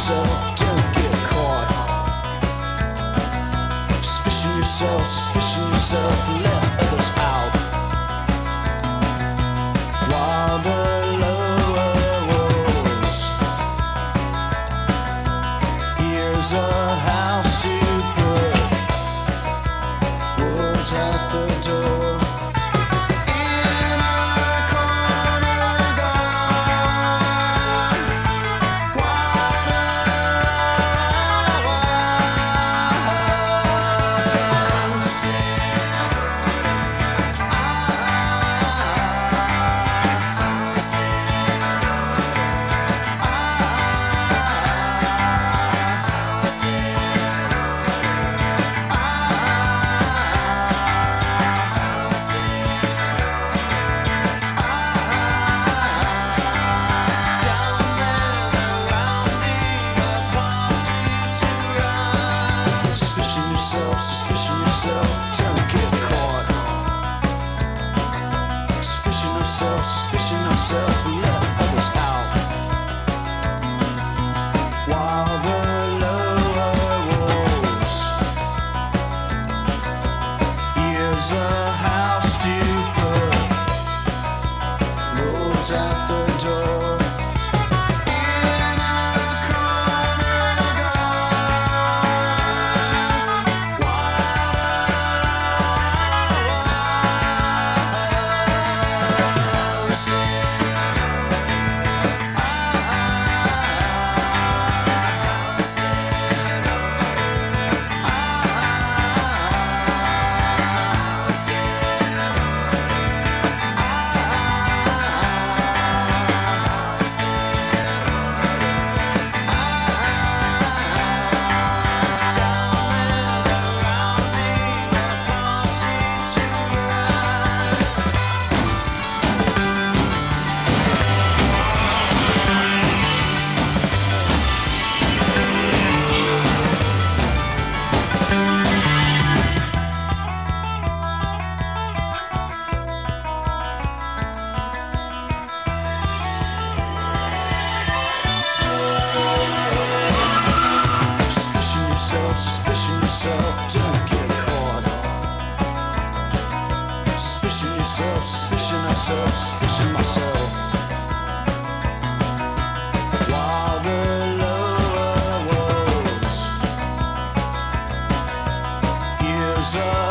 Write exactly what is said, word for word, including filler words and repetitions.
yourself, don't get caught. Suspicion yourself, suspicion yourself, let others out. While the lower walls, here's a house to put words out the door. Suspicion yourself, don't get caught. Suspicion yourself, suspicion yourself, let others out. While the lower walls, here's a house to put rolls out the door. Suspicion yourself, don't get caught. Suspicion yourself, suspicion myself, suspicion myself. While the lower walls, here's a